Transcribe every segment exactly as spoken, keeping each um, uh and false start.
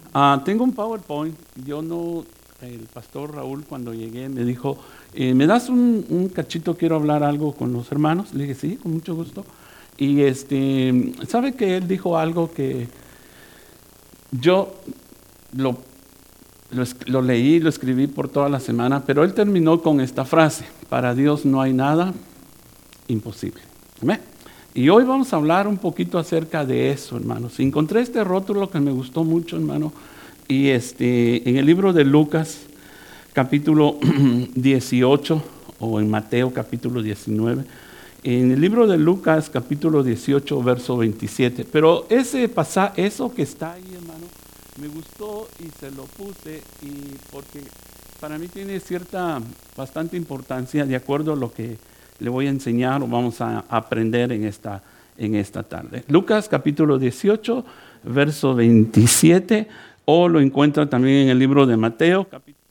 Uh, tengo un PowerPoint. Yo no, el pastor Raúl cuando llegué me dijo, eh, ¿me das un, un cachito? Quiero hablar algo con los hermanos. Le dije, sí, con mucho gusto. Y este, ¿sabe que él dijo algo que yo lo, lo, lo leí, lo escribí por toda la semana, pero él terminó con esta frase: para Dios no hay nada imposible. ¿Amén? Y hoy vamos a hablar un poquito acerca de eso, hermanos. Encontré este rótulo que me gustó mucho, hermano, y este, en el libro de Lucas, capítulo dieciocho, o en Mateo, capítulo diecinueve, en el libro de Lucas, capítulo dieciocho, verso veintisiete. Pero ese pasa, eso que está ahí, hermano, me gustó y se lo puse, y porque para mí tiene cierta, bastante importancia, de acuerdo a lo que le voy a enseñar o vamos a aprender en esta, en esta tarde. Lucas capítulo dieciocho, verso veintisiete, o lo encuentra también en el libro de Mateo, capítulo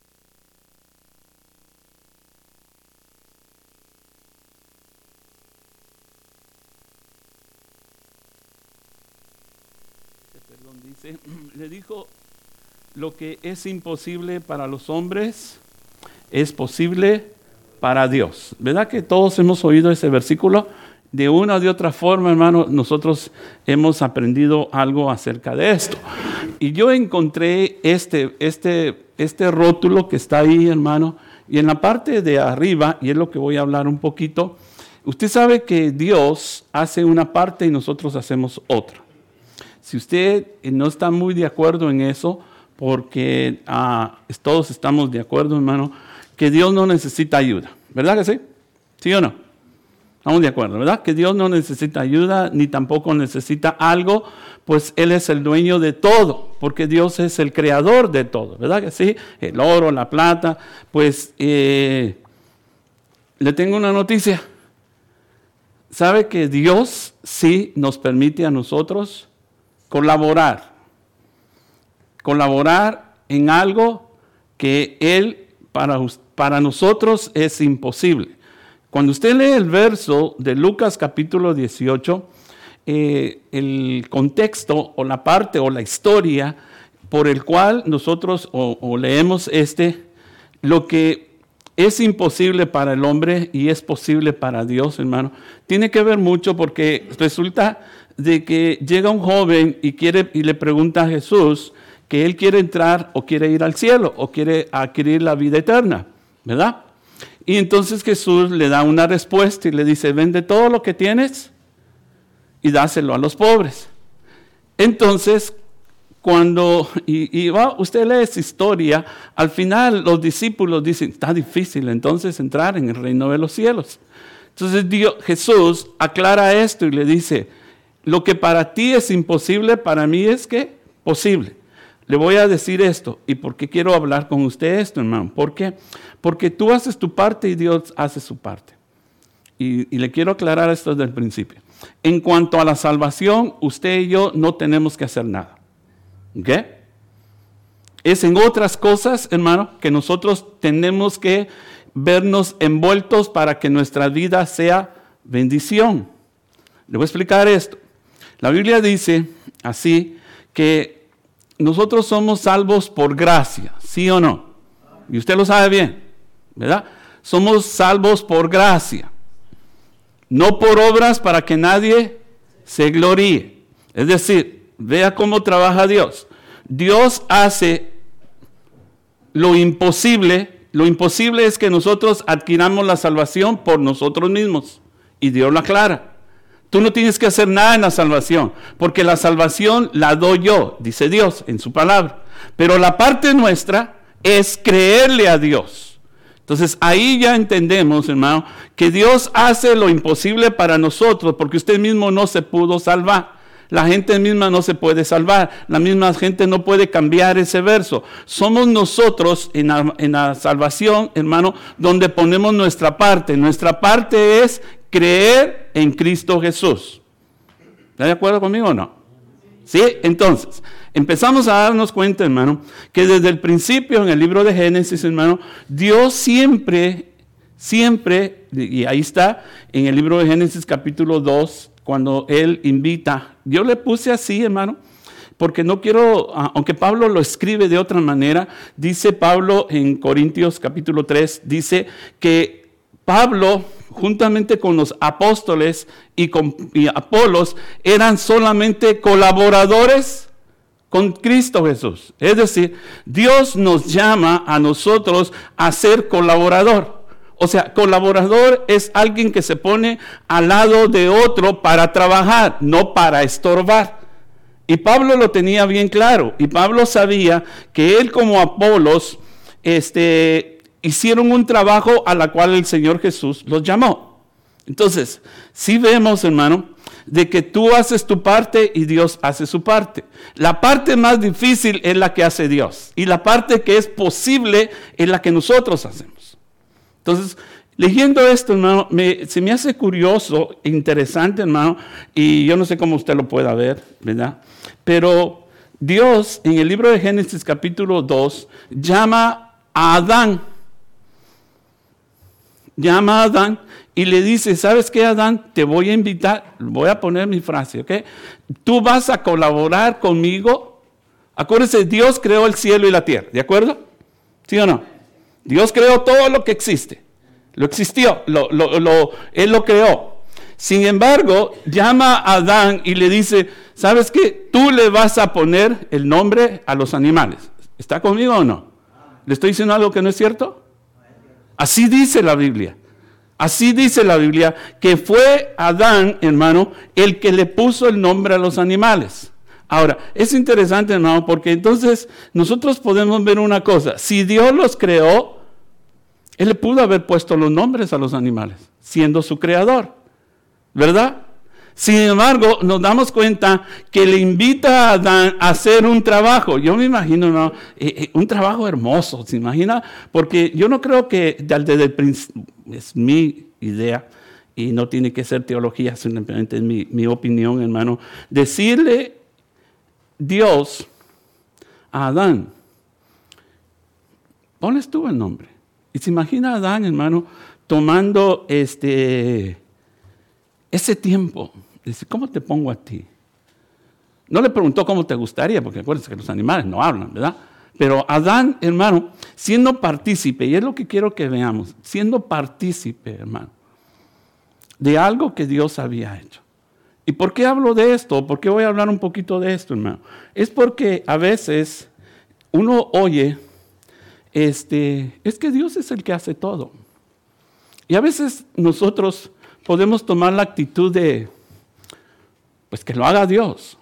perdón, dice, le dijo, lo que es imposible para los hombres es posible para Dios. ¿Verdad que todos hemos oído ese versículo? De una o de otra forma, hermano, nosotros hemos aprendido algo acerca de esto. Y yo encontré este, este, este rótulo que está ahí, hermano, y en la parte de arriba, y es lo que voy a hablar un poquito, usted sabe que Dios hace una parte y nosotros hacemos otra. Si usted no está muy de acuerdo en eso, porque ah, todos estamos de acuerdo, hermano, que Dios no necesita ayuda, ¿verdad que sí? ¿Sí o no? Estamos de acuerdo, ¿verdad? Que Dios no necesita ayuda, ni tampoco necesita algo, pues Él es el dueño de todo, porque Dios es el creador de todo, ¿verdad que sí? El oro, la plata, pues eh, le tengo una noticia. ¿Sabe que Dios sí nos permite a nosotros colaborar? Colaborar en algo que Él para usted, para nosotros es imposible. Cuando usted lee el verso de Lucas capítulo dieciocho, eh, el contexto o la parte o la historia por el cual nosotros o, o leemos este, lo que es imposible para el hombre y es posible para Dios, hermano, tiene que ver mucho porque resulta de que llega un joven y, quiere, y le pregunta a Jesús que él quiere entrar o quiere ir al cielo o quiere adquirir la vida eterna, ¿verdad? Y entonces Jesús le da una respuesta y le dice, vende todo lo que tienes y dáselo a los pobres. Entonces, cuando, y, y va, usted lee esa historia, al final los discípulos dicen, está difícil entonces entrar en el reino de los cielos. Entonces Dios, Jesús aclara esto y le dice, lo que para ti es imposible, para mí es que posible. Le voy a decir esto, y por qué quiero hablar con usted esto, hermano. ¿Por qué? Porque tú haces tu parte y Dios hace su parte. Y, y le quiero aclarar esto desde el principio. En cuanto a la salvación, usted y yo no tenemos que hacer nada. ¿Ok? Es en otras cosas, hermano, que nosotros tenemos que vernos envueltos para que nuestra vida sea bendición. Le voy a explicar esto. La Biblia dice así que nosotros somos salvos por gracia, ¿sí o no? Y usted lo sabe bien, ¿verdad? Somos salvos por gracia, no por obras para que nadie se gloríe. Es decir, vea cómo trabaja Dios. Dios hace lo imposible. Lo imposible es que nosotros adquiramos la salvación por nosotros mismos. Y Dios lo aclara. Tú no tienes que hacer nada en la salvación, porque la salvación la doy yo, dice Dios en su palabra. Pero la parte nuestra es creerle a Dios. Entonces ahí ya entendemos, hermano, que Dios hace lo imposible para nosotros, porque usted mismo no se pudo salvar. La gente misma no se puede salvar. La misma gente no puede cambiar ese verso. Somos nosotros en la, en la salvación, hermano, donde ponemos nuestra parte. Nuestra parte es creer en Cristo Jesús. ¿Está de acuerdo conmigo o no? ¿Sí? Entonces, empezamos a darnos cuenta, hermano, que desde el principio en el libro de Génesis, hermano, Dios siempre, siempre, y ahí está, en el libro de Génesis capítulo dos, cuando Él invita, yo le puse así, hermano, porque no quiero, aunque Pablo lo escribe de otra manera, dice Pablo en Corintios capítulo tres, dice que Pablo, juntamente con los apóstoles y con y Apolos, eran solamente colaboradores con Cristo Jesús. Es decir, Dios nos llama a nosotros a ser colaborador. O sea, colaborador es alguien que se pone al lado de otro para trabajar, no para estorbar. Y Pablo lo tenía bien claro. Y Pablo sabía que él como Apolos este, hicieron un trabajo a la cual el Señor Jesús los llamó. Entonces, sí vemos, hermano, de que tú haces tu parte y Dios hace su parte. La parte más difícil es la que hace Dios. Y la parte que es posible es la que nosotros hacemos. Entonces, leyendo esto, hermano, me, se me hace curioso, interesante, hermano, y yo no sé cómo usted lo pueda ver, ¿verdad? Pero Dios, en el libro de Génesis capítulo dos, llama a Adán. Llama a Adán y le dice, ¿sabes qué, Adán? Te voy a invitar, voy a poner mi frase, ¿ok? Tú vas a colaborar conmigo. Acuérdense, Dios creó el cielo y la tierra, ¿de acuerdo? ¿Sí o no? Dios creó todo lo que existe. Lo existió, lo, lo, lo, Él lo creó. Sin embargo, llama a Adán y le dice, ¿sabes qué? Tú le vas a poner el nombre a los animales. ¿Está conmigo o no? ¿Le estoy diciendo algo que no es cierto? Así dice la Biblia. Así dice la Biblia, que fue Adán, hermano, el que le puso el nombre a los animales. Ahora, es interesante, hermano, porque entonces nosotros podemos ver una cosa. Si Dios los creó, Él le pudo haber puesto los nombres a los animales, siendo su creador, ¿verdad? Sin embargo, nos damos cuenta que le invita a Adán a hacer un trabajo. Yo me imagino, ¿no? eh, eh, un trabajo hermoso, ¿se imagina? Porque yo no creo que desde el principio, es mi idea, y no tiene que ser teología, simplemente es mi, mi opinión, hermano, decirle Dios a Adán, ponles tú el nombre. Y se imagina a Adán, hermano, tomando este, ese tiempo. Dice, ¿cómo te pongo a ti? No le preguntó cómo te gustaría, porque acuérdense que los animales no hablan, ¿verdad? Pero Adán, hermano, siendo partícipe, y es lo que quiero que veamos, siendo partícipe, hermano, de algo que Dios había hecho. ¿Y por qué hablo de esto? ¿Por qué voy a hablar un poquito de esto, hermano? Es porque a veces uno oye, este, es que Dios es el que hace todo. Y a veces nosotros podemos tomar la actitud de, pues que lo haga Dios.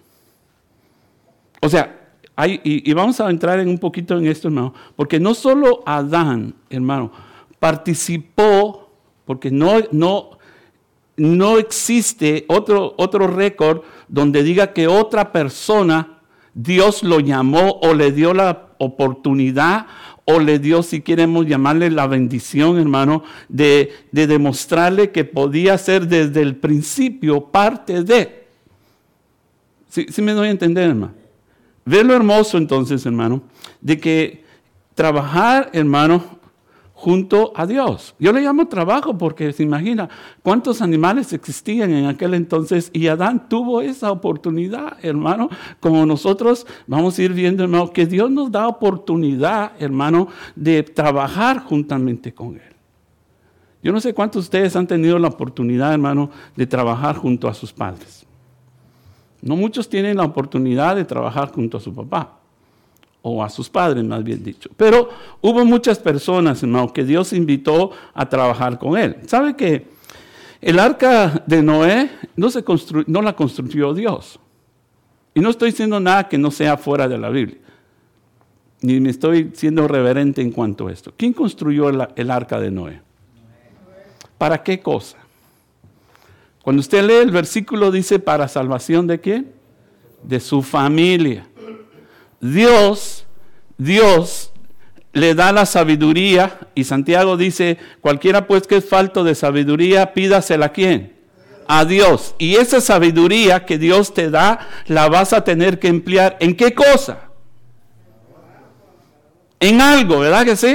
O sea, hay, y, y vamos a entrar en un poquito en esto, hermano, porque no solo Adán, hermano, participó, porque no, no, no existe otro, otro récord donde diga que otra persona Dios lo llamó o le dio la oportunidad o le dio, si queremos llamarle la bendición, hermano, de, de demostrarle que podía ser desde el principio parte de. ¿Sí, sí me doy a entender, hermano? Ve lo hermoso entonces, hermano, de que trabajar, hermano, junto a Dios. Yo le llamo trabajo porque se imagina cuántos animales existían en aquel entonces y Adán tuvo esa oportunidad, hermano, como nosotros vamos a ir viendo, hermano, que Dios nos da oportunidad, hermano, de trabajar juntamente con Él. Yo no sé cuántos de ustedes han tenido la oportunidad, hermano, de trabajar junto a sus padres. No muchos tienen la oportunidad de trabajar junto a su papá, o a sus padres, más bien dicho. Pero hubo muchas personas, hermano, que Dios invitó a trabajar con Él. ¿Sabe que el arca de Noé no, se constru- no la construyó Dios? Y no estoy diciendo nada que no sea fuera de la Biblia. Ni me estoy siendo reverente en cuanto a esto. ¿Quién construyó el, el arca de Noé? ¿Para qué cosa? Cuando usted lee el versículo dice, ¿para salvación de quién? De su familia. Dios, Dios le da la sabiduría y Santiago dice, cualquiera pues que es falto de sabiduría, pídasela a quién? A Dios. Y esa sabiduría que Dios te da, la vas a tener que emplear. ¿En qué cosa? En algo, ¿verdad que sí?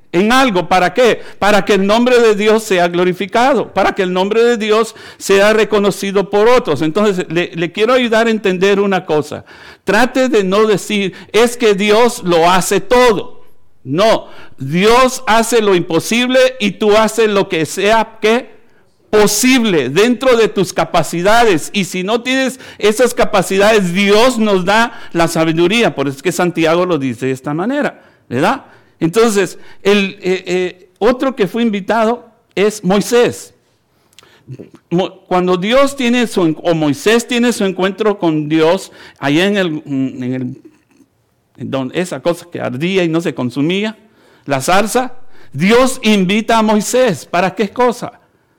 en algo. ¿Para qué? Para que el nombre de Dios sea glorificado, para que el nombre de Dios sea reconocido por otros. Entonces, le, le quiero ayudar a entender una cosa. Trate de no decir, es que Dios lo hace todo. No, Dios hace lo imposible y tú haces lo que sea, ¿qué? Posible dentro de tus capacidades. Y si no tienes esas capacidades, Dios nos da la sabiduría. Por eso es que Santiago lo dice de esta manera, ¿verdad? Entonces, el eh, eh, otro que fue invitado es Moisés. Mo, cuando Dios tiene su, o Moisés tiene su encuentro con Dios, allá en el, en el en donde esa cosa que ardía y no se consumía, la zarza, Dios invita a Moisés. ¿Para qué cosa?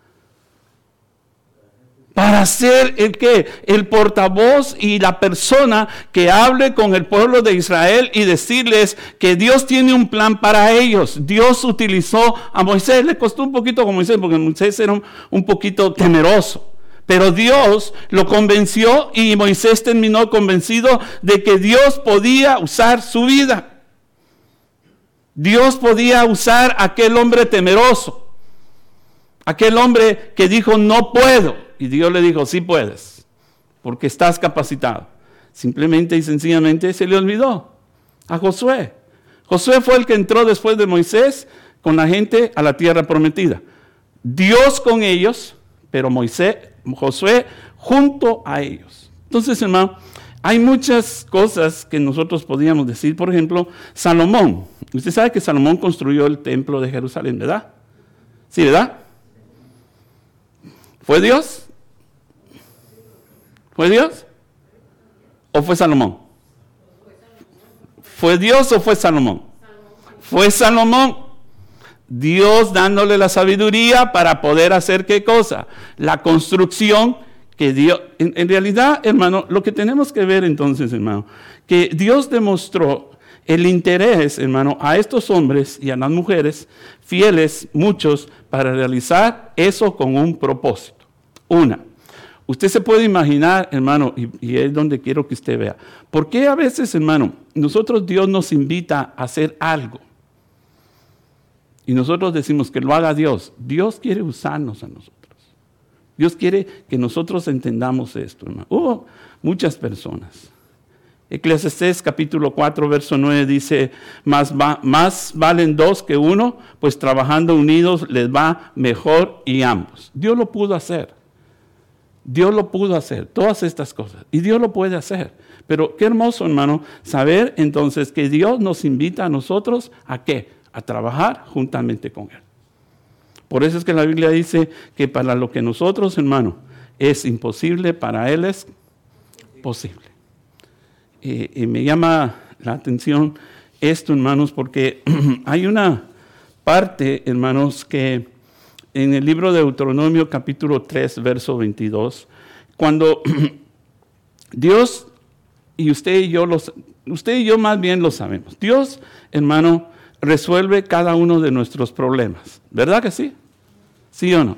Para ser el que el portavoz y la persona que hable con el pueblo de Israel y decirles que Dios tiene un plan para ellos. Dios utilizó a Moisés, le costó un poquito con Moisés porque Moisés era un, un poquito temeroso, pero Dios lo convenció y Moisés terminó convencido de que Dios podía usar su vida. Dios podía usar a aquel hombre temeroso, aquel hombre que dijo no puedo. Y Dios le dijo, sí puedes, porque estás capacitado. Simplemente y sencillamente se le olvidó a Josué. Josué fue el que entró después de Moisés con la gente a la tierra prometida. Dios con ellos, pero Moisés, Josué junto a ellos. Entonces, hermano, hay muchas cosas que nosotros podíamos decir. Por ejemplo, Salomón. Usted sabe que Salomón construyó el templo de Jerusalén, ¿verdad? Sí, ¿verdad? ¿Fue Dios? ¿Fue Dios? ¿O fue Salomón? ¿Fue Dios o fue Salomón? Fue Salomón. Dios dándole la sabiduría para poder hacer ¿qué cosa? La construcción que Dios... En, en realidad, hermano, lo que tenemos que ver entonces, hermano, que Dios demostró el interés, hermano, a estos hombres y a las mujeres fieles, muchos, para realizar eso con un propósito. Una, usted se puede imaginar, hermano, y, y es donde quiero que usted vea, ¿por qué a veces, hermano, nosotros Dios nos invita a hacer algo? Y nosotros decimos que lo haga Dios. Dios quiere usarnos a nosotros. Dios quiere que nosotros entendamos esto, hermano. Hubo muchas personas. Eclesiastés capítulo cuatro, verso nueve dice, más, va, más valen dos que uno, pues trabajando unidos les va mejor y ambos. Dios lo pudo hacer. Dios lo pudo hacer, todas estas cosas. Y Dios lo puede hacer. Pero qué hermoso, hermano, saber entonces que Dios nos invita a nosotros a ¿qué? A trabajar juntamente con Él. Por eso es que la Biblia dice que para lo que nosotros, hermano, es imposible, para Él es posible. Eh, y me llama la atención esto, hermanos, porque hay una parte, hermanos, que en el libro de Deuteronomio capítulo tres, verso veintidós, cuando Dios, y usted y yo, los, usted y yo más bien lo sabemos, Dios, hermano, resuelve cada uno de nuestros problemas, ¿verdad que sí? ¿Sí o no?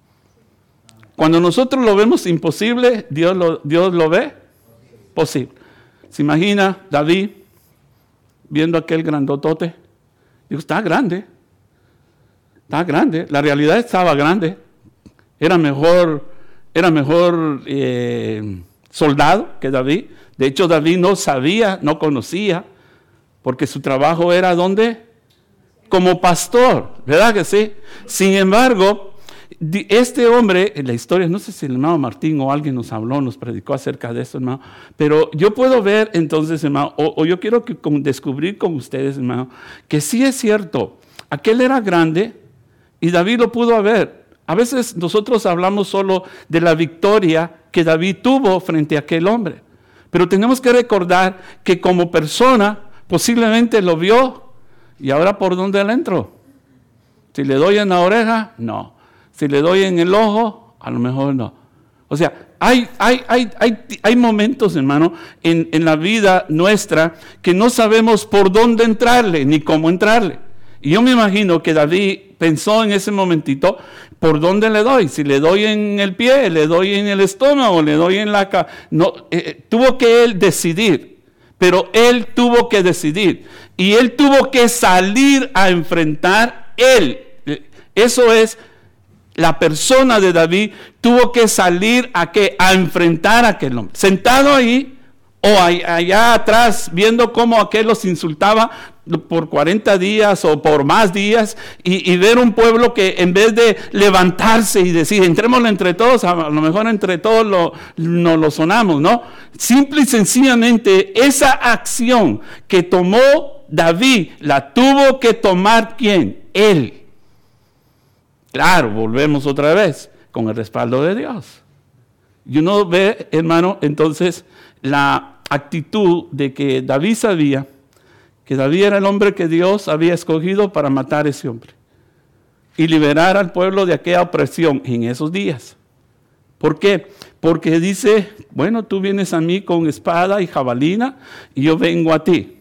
Cuando nosotros lo vemos imposible, Dios lo, Dios lo ve posible. ¿Se imagina David viendo aquel grandotote? Digo, está grande. Está grande. La realidad estaba grande. Era mejor, era mejor eh, soldado que David. De hecho, David no sabía, no conocía, porque su trabajo era ¿dónde? Como pastor, ¿verdad que sí? Sin embargo, este hombre, en la historia, no sé si el hermano Martín o alguien nos habló, nos predicó acerca de eso, hermano, pero yo puedo ver entonces, hermano, o, o yo quiero que, con, descubrir con ustedes, hermano, que sí es cierto, aquel era grande y David lo pudo ver. A veces nosotros hablamos solo de la victoria que David tuvo frente a aquel hombre, pero tenemos que recordar que como persona posiblemente lo vio y ahora ¿por dónde le entró? Si le doy en la oreja, no. Si le doy en el ojo, a lo mejor no. O sea, hay, hay, hay, hay, hay momentos, hermano, en, en la vida nuestra que no sabemos por dónde entrarle, ni cómo entrarle. Y yo me imagino que David pensó en ese momentito, ¿por dónde le doy? Si le doy en el pie, le doy en el estómago, le doy en la cabeza. No, eh, tuvo que él decidir. Pero él tuvo que decidir. Y él tuvo que salir a enfrentar él. Eso es, la persona de David tuvo que salir a, ¿qué? A enfrentar a aquel hombre. Sentado ahí, o allá atrás, viendo cómo aquel los insultaba por cuarenta días o por más días, y, y ver un pueblo que en vez de levantarse y decir, entrémosle entre todos, a lo mejor entre todos lo, nos lo sonamos, ¿no? Simple y sencillamente, esa acción que tomó David, la tuvo que tomar ¿quién? Él. Claro, volvemos otra vez, con el respaldo de Dios. Y uno ve, hermano, entonces, la actitud de que David sabía que David era el hombre que Dios había escogido para matar a ese hombre y liberar al pueblo de aquella opresión en esos días. ¿Por qué? Porque dice, bueno, tú vienes a mí con espada y jabalina y yo vengo a ti.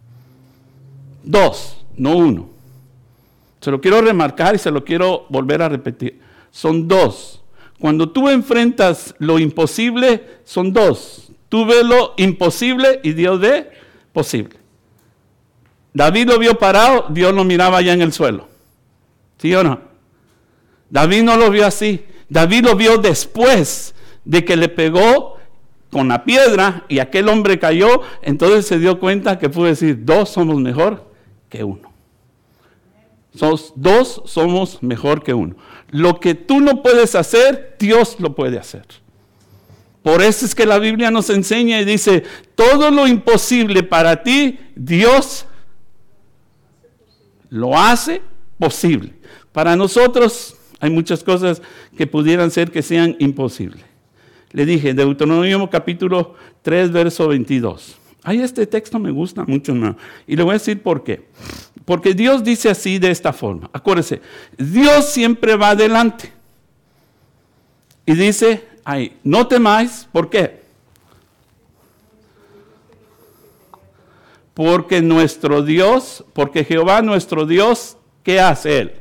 Dos, no uno. Se lo quiero remarcar y se lo quiero volver a repetir. Son dos. Cuando tú enfrentas lo imposible, son dos. Tú ves lo imposible y Dios ve posible. David lo vio parado, Dios lo miraba allá en el suelo. ¿Sí o no? David no lo vio así. David lo vio después de que le pegó con la piedra y aquel hombre cayó. Entonces se dio cuenta que pudo decir, dos somos mejor que uno. Sos, dos somos mejor que uno. Lo que tú no puedes hacer, Dios lo puede hacer. Por eso es que la Biblia nos enseña y dice, todo lo imposible para ti, Dios lo hace posible. Para nosotros hay muchas cosas que pudieran ser que sean imposibles. Le dije, Deuteronomio capítulo tres, verso veintidós. Ay, este texto me gusta mucho, ¿no? Y le voy a decir por qué. Porque Dios dice así de esta forma. Acuérdese, Dios siempre va adelante. Y dice, ay, no temáis, ¿por qué? Porque nuestro Dios, porque Jehová nuestro Dios, ¿qué hace Él?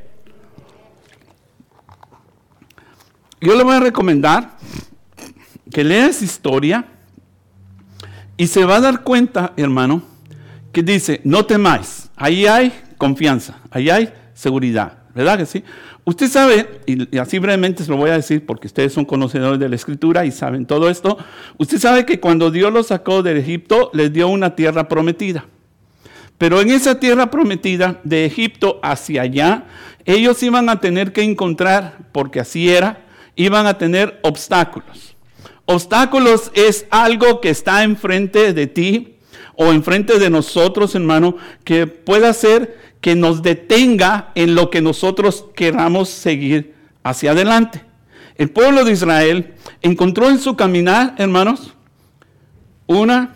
Yo le voy a recomendar que lea esa historia y se va a dar cuenta, hermano, que dice, no temáis, ahí hay confianza, ahí hay seguridad, ¿verdad que sí? Usted sabe, y así brevemente se lo voy a decir porque ustedes son conocedores de la Escritura y saben todo esto, usted sabe que cuando Dios los sacó de Egipto, les dio una tierra prometida. Pero en esa tierra prometida, de Egipto hacia allá, ellos iban a tener que encontrar, porque así era, iban a tener obstáculos. Obstáculos es algo que está enfrente de ti o enfrente de nosotros, hermano, que pueda ser que nos detenga en lo que nosotros queramos seguir hacia adelante. El pueblo de Israel encontró en su caminar, hermanos, una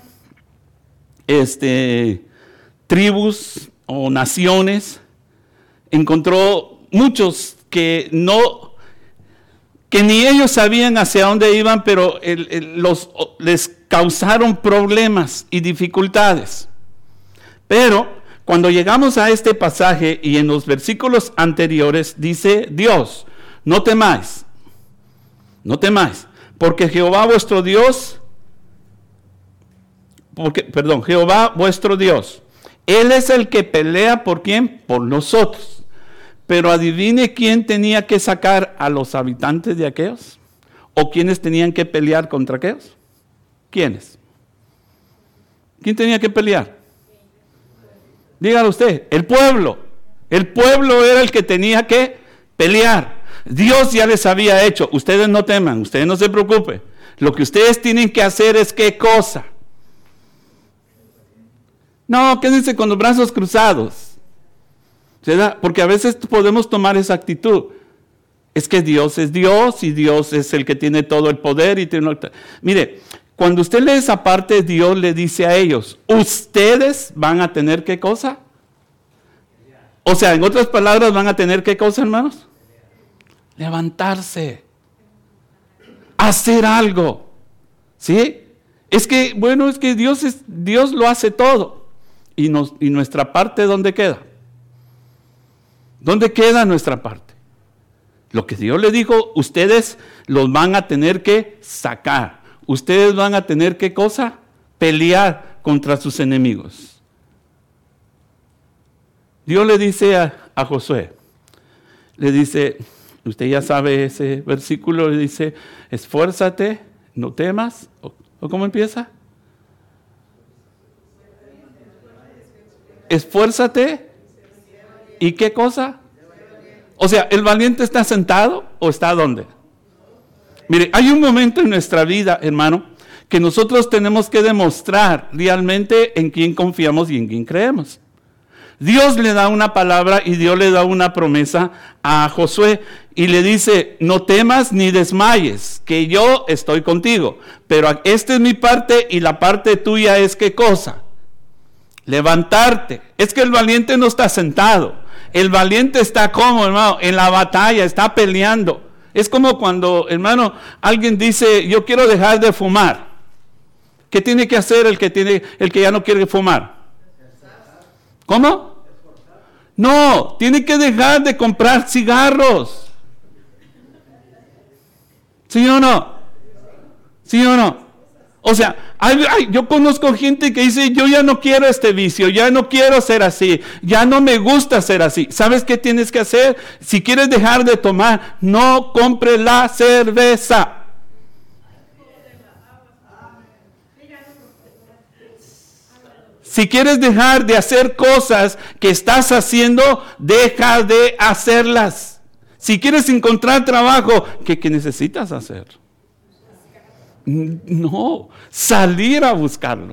este, tribus o naciones, encontró muchos que no, que ni ellos sabían hacia dónde iban, pero el, el, los, les causaron problemas y dificultades. Pero cuando llegamos a este pasaje y en los versículos anteriores dice Dios, no temáis, no temáis, porque Jehová vuestro Dios, porque, perdón, Jehová vuestro Dios, Él es el que pelea por quién, por nosotros. Pero adivine quién tenía que sacar a los habitantes de aquellos, o quiénes tenían que pelear contra aquellos. ¿Quiénes? ¿Quién tenía que pelear? Dígalo usted, el pueblo. El pueblo era el que tenía que pelear. Dios ya les había hecho. Ustedes no teman, ustedes no se preocupen. Lo que ustedes tienen que hacer es ¿qué cosa? No, quédense con los brazos cruzados. ¿Verdad? Porque a veces podemos tomar esa actitud. Es que Dios es Dios y Dios es el que tiene todo el poder. Y tiene... Mire, cuando usted lee esa parte, Dios le dice a ellos, ustedes van a tener ¿qué cosa? O sea, en otras palabras, van a tener ¿qué cosa, hermanos? Levantarse. Hacer algo. ¿Sí? Es que, bueno, es que Dios, es, Dios lo hace todo. Y, nos, y nuestra parte, ¿dónde queda? ¿Dónde queda nuestra parte? Lo que Dios le dijo, ustedes los van a tener que sacar. Ustedes van a tener ¿qué cosa? Pelear contra sus enemigos. Dios le dice a, a Josué, le dice, usted ya sabe ese versículo, le dice, esfuérzate, no temas, o, ¿o cómo empieza? Esfuérzate, ¿y qué cosa? O sea, ¿el valiente está sentado o está dónde? Mire, hay un momento en nuestra vida, hermano, que nosotros tenemos que demostrar realmente en quién confiamos y en quién creemos. Dios le da una palabra y Dios le da una promesa a Josué y le dice, no temas ni desmayes, que yo estoy contigo. Pero esta es mi parte y la parte tuya es ¿qué cosa? Levantarte. Es que el valiente no está sentado. El valiente está como, hermano, en la batalla, está peleando. Es como cuando, hermano, alguien dice, yo quiero dejar de fumar. ¿Qué tiene que hacer el que tiene, el que ya no quiere fumar? ¿Cómo? No, tiene que dejar de comprar cigarros. ¿Sí o no? ¿Sí o no? O sea, hay, hay, yo conozco gente que dice, yo ya no quiero este vicio, ya no quiero ser así, ya no me gusta ser así. ¿Sabes qué tienes que hacer? Si quieres dejar de tomar, no compres la cerveza. Si quieres dejar de hacer cosas que estás haciendo, deja de hacerlas. Si quieres encontrar trabajo, ¿qué, qué necesitas hacer? No, salir a buscarlo.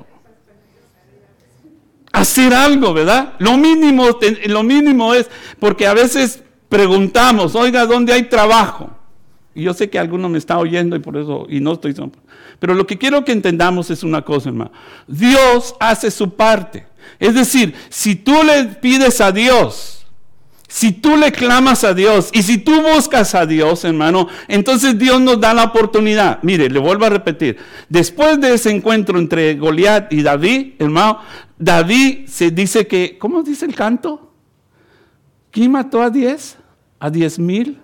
Hacer algo, ¿verdad? Lo mínimo, lo mínimo es, porque a veces preguntamos, oiga, ¿dónde hay trabajo? Y yo sé que alguno me está oyendo y por eso, y no estoy... Pero lo que quiero que entendamos es una cosa, hermano. Dios hace su parte. Es decir, si tú le pides a Dios, si tú le clamas a Dios y si tú buscas a Dios, hermano, entonces Dios nos da la oportunidad. Mire, le vuelvo a repetir. Después de ese encuentro entre Goliat y David, hermano, David se dice que, ¿cómo dice el canto? ¿Quién mató a diez? ¿A diez mil?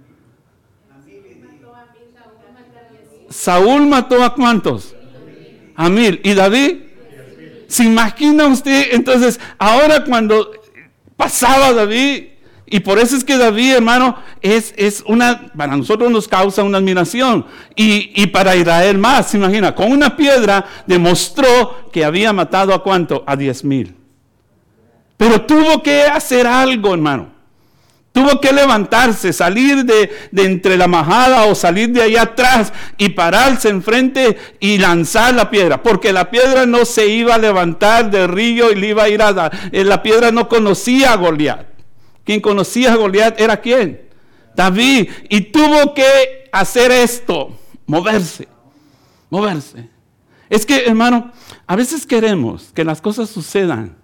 Saúl mató a ¿cuántos? A mil. ¿Y David? ¿Se imagina usted? Entonces, ahora cuando pasaba David, y por eso es que David, hermano, es, es una, para nosotros nos causa una admiración. Y, y para Israel más, se imagina, con una piedra demostró que había matado a ¿cuánto? A diez mil. Pero tuvo que hacer algo, hermano. Tuvo que levantarse, salir de, de entre la majada o salir de allá atrás y pararse enfrente y lanzar la piedra. Porque la piedra no se iba a levantar del río y le iba a ir a dar. La piedra no conocía a Goliat. Quien conocía a Goliat era ¿quién? David. Y tuvo que hacer esto, moverse, moverse. Es que, hermano, a veces queremos que las cosas sucedan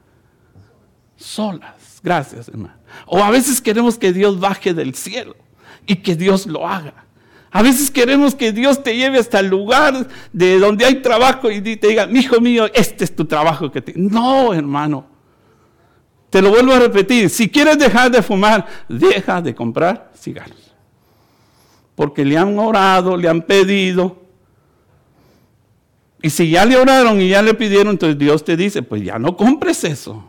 solas. Gracias, hermano. O a veces queremos que Dios baje del cielo y que Dios lo haga. A veces queremos que Dios te lleve hasta el lugar de donde hay trabajo y te diga, hijo mío, este es tu trabajo. que te... No, hermano. Te lo vuelvo a repetir. Si quieres dejar de fumar, deja de comprar cigarros. Porque le han orado, le han pedido. Y si ya le oraron y ya le pidieron, entonces Dios te dice, pues ya no compres eso.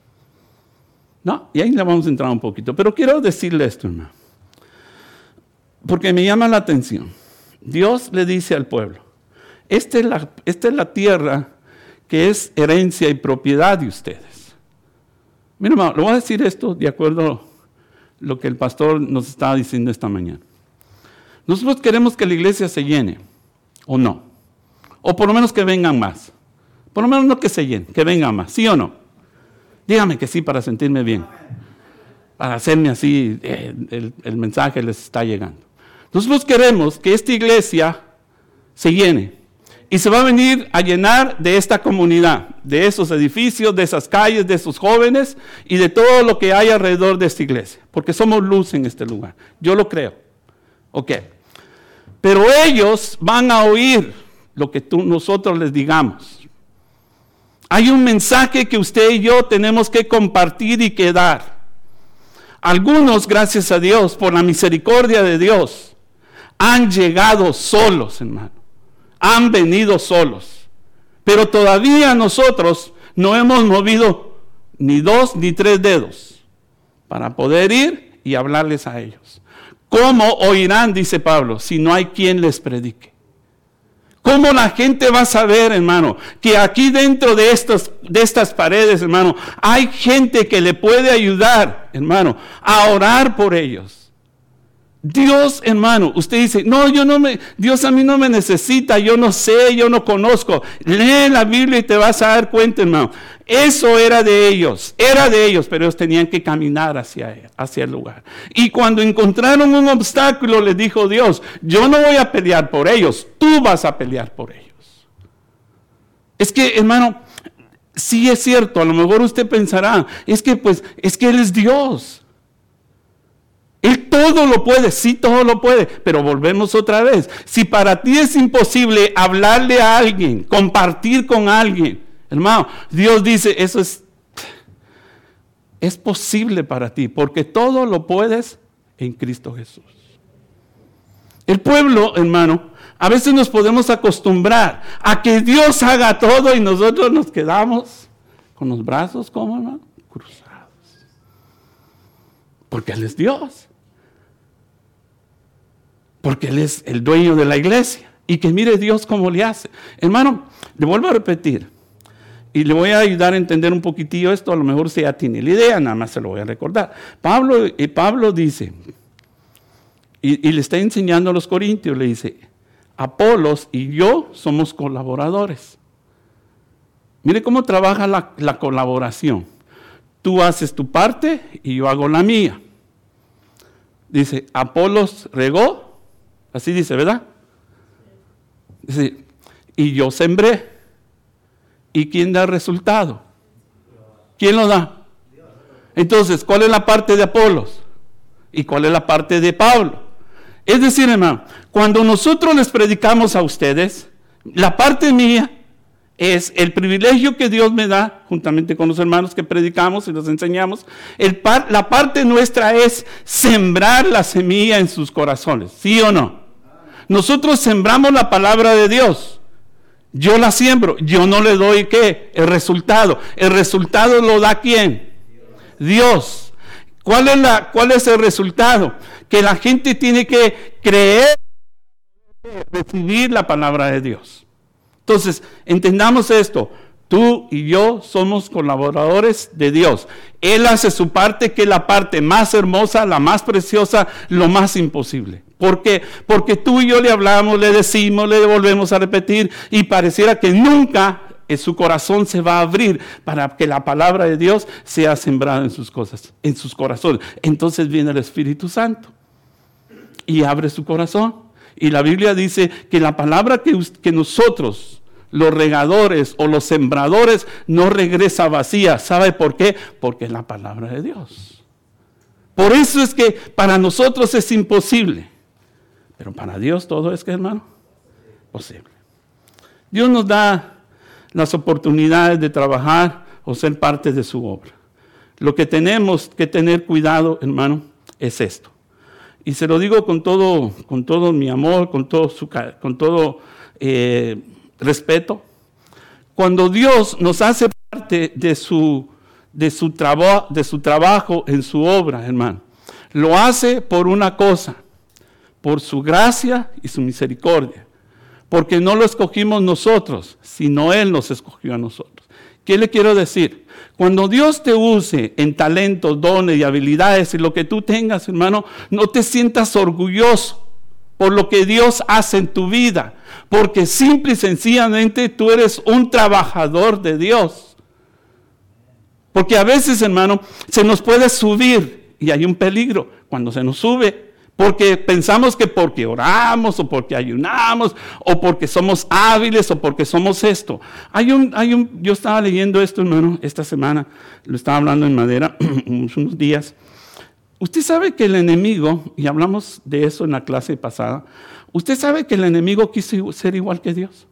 No, y ahí le vamos a entrar un poquito. Pero quiero decirle esto, hermano. Porque me llama la atención. Dios le dice al pueblo, esta es la, esta es la tierra que es herencia y propiedad de ustedes. Mira, hermano, le voy a decir esto de acuerdo a lo que el pastor nos estaba diciendo esta mañana. Nosotros queremos que la iglesia se llene, ¿o no? O por lo menos que vengan más. Por lo menos no que se llene, que vengan más, ¿sí o no? Dígame que sí para sentirme bien. Para hacerme así, eh, el, el mensaje les está llegando. Nosotros queremos que esta iglesia se llene. Y se va a venir a llenar de esta comunidad, de esos edificios, de esas calles, de esos jóvenes y de todo lo que hay alrededor de esta iglesia. Porque somos luz en este lugar. Yo lo creo. Ok. Pero ellos van a oír lo que tú, nosotros les digamos. Hay un mensaje que usted y yo tenemos que compartir y que dar. Algunos, gracias a Dios, por la misericordia de Dios, han llegado solos, hermano. Han venido solos. Pero todavía nosotros no hemos movido ni dos ni tres dedos para poder ir y hablarles a ellos. ¿Cómo oirán, dice Pablo, si no hay quien les predique? ¿Cómo la gente va a saber, hermano, que aquí dentro de, estos, de estas paredes, hermano, hay gente que le puede ayudar, hermano, a orar por ellos? Dios, hermano, usted dice, no, yo no me, Dios a mí no me necesita, yo no sé, yo no conozco. Lee la Biblia y te vas a dar cuenta, hermano. Eso era de ellos, era de ellos, pero ellos tenían que caminar hacia, hacia el lugar. Y cuando encontraron un obstáculo, les dijo Dios, yo no voy a pelear por ellos, tú vas a pelear por ellos. Es que, hermano, sí es cierto, a lo mejor usted pensará, es que pues, es que Él es Dios. Él todo lo puede, sí, todo lo puede, pero volvemos otra vez. Si para ti es imposible hablarle a alguien, compartir con alguien, hermano, Dios dice, eso es, es posible para ti, porque todo lo puedes en Cristo Jesús. El pueblo, hermano, a veces nos podemos acostumbrar a que Dios haga todo y nosotros nos quedamos con los brazos, ¿cómo, hermano? Cruzados. Porque Él es Dios. Porque Él es el dueño de la iglesia. Y que mire Dios cómo le hace. Hermano, le vuelvo a repetir. Y le voy a ayudar a entender un poquitillo esto. A lo mejor usted ya tiene la idea, nada más se lo voy a recordar. Pablo, eh, Pablo dice, y, y le está enseñando a los corintios, le dice, Apolos y yo somos colaboradores. Mire cómo trabaja la, la colaboración. Tú haces tu parte y yo hago la mía. Dice, Apolos regó. Así dice, ¿verdad? Dice, y yo sembré. ¿Y quién da el resultado? ¿Quién lo da? Entonces, ¿cuál es la parte de Apolos? ¿Y cuál es la parte de Pablo? Es decir, hermano, cuando nosotros les predicamos a ustedes, la parte mía es el privilegio que Dios me da, juntamente con los hermanos que predicamos y los enseñamos. El par, la parte nuestra es sembrar la semilla en sus corazones, ¿sí o no? Nosotros sembramos la palabra de Dios. Yo la siembro, yo no le doy ¿qué? El resultado. El resultado lo da ¿quién? Dios. ¿Cuál es, la, cuál es el resultado? Que la gente tiene que creer, recibir la palabra de Dios. Entonces, entendamos esto. Tú y yo somos colaboradores de Dios. Él hace su parte, que es la parte más hermosa, la más preciosa, lo más imposible. ¿Por qué? Porque tú y yo le hablamos, le decimos, le volvemos a repetir y pareciera que nunca en su corazón se va a abrir para que la palabra de Dios sea sembrada en sus cosas, en sus corazones. Entonces viene el Espíritu Santo y abre su corazón. Y la Biblia dice que la palabra que, que nosotros, los regadores o los sembradores, no regresa vacía. ¿Sabe por qué? Porque es la palabra de Dios. Por eso es que para nosotros es imposible. Pero para Dios todo es que, hermano, posible. Dios nos da las oportunidades de trabajar o ser parte de su obra. Lo que tenemos que tener cuidado, hermano, es esto. Y se lo digo con todo, con todo mi amor, con todo, su, con todo eh, respeto. Cuando Dios nos hace parte de su, de, su traba, de su trabajo en su obra, hermano, lo hace por una cosa, por su gracia y su misericordia. Porque no lo escogimos nosotros, sino Él nos escogió a nosotros. ¿Qué le quiero decir? Cuando Dios te use en talentos, dones y habilidades y lo que tú tengas, hermano, no te sientas orgulloso por lo que Dios hace en tu vida. Porque simple y sencillamente tú eres un trabajador de Dios. Porque a veces, hermano, se nos puede subir y hay un peligro cuando se nos sube. Porque pensamos que porque oramos o porque ayunamos o porque somos hábiles o porque somos esto. Hay un, hay un, yo estaba leyendo esto, hermano, esta semana, lo estaba hablando en Madera unos días. Usted sabe que el enemigo, y hablamos de eso en la clase pasada, usted sabe que el enemigo quiso ser igual que Dios.